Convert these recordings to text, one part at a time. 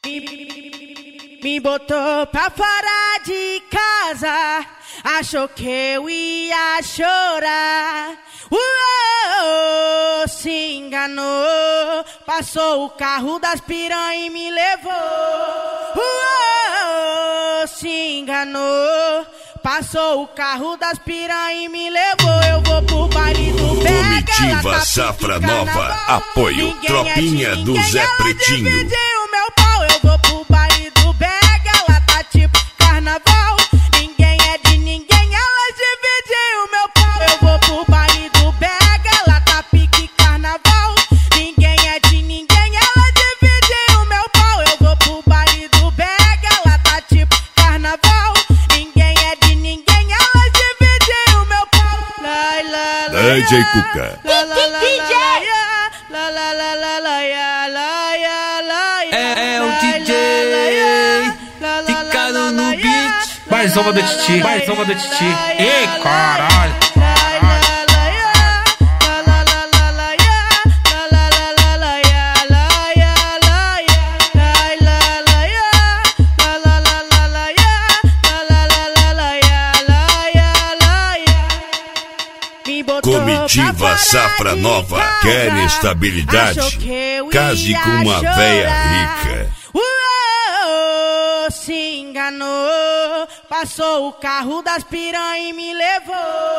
Me botou pra fora de casa, achou que eu ia chorar. Se enganou, passou o carro das piranha e me levou. Se enganou, passou o carro das piranha e me levou. Eu vou pro baile do Pega. Comitiva Safra Nova, apoio Tropinha do Zé Pretinho. O meu pau, eu vou pro baile do Pega, lá tá tipo carnaval. Ninguém é de ninguém, elas dividem o meu pau. Eu vou pro baile do Pega, lá tá pique carnaval. Ninguém é de ninguém, elas dividem o meu pau. Eu vou pro baile do Pega, lá tá tipo carnaval. Ninguém é de ninguém, elas dividem o meu pau. DJ Cuca. É o DJ ficando no beat. Mais uma do Titi, mais uma do Titi. Ei, caralho. Comitiva Safra Nova, quer estabilidade? Case com uma véia rica. Se enganou, passou o carro das piranha e me levou.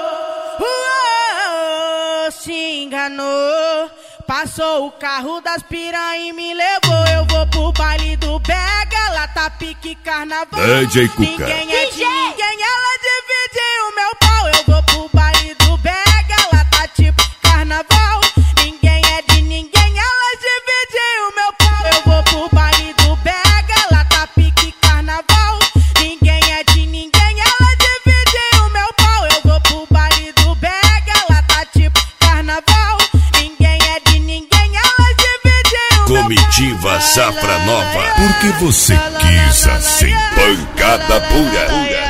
Se enganou, passou o carro das piranha e me levou. Eu vou pro baile do Pega, lá tá pique carnaval. DJ Cuca. Ninguém é de ninguém, ela divide o meu pau. Eu vou pro baile do Pega, lá tá tipo carnaval. Ninguém é de ninguém, elas dividem o meu pau. Eu vou pro baile do Pega, lá tá pique carnaval. Ninguém é de ninguém, elas dividem o meu pau. Eu vou pro baile do Pega, lá tá tipo carnaval. Ninguém é de ninguém, elas dividem o meu pau. Comitiva Safra Nova, porque você quis assim, pancada pura.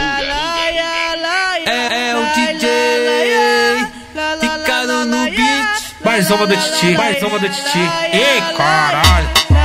É o DJ ficando no beat. Mais uma do Titi, mais uma do Titi. Ei, caralho.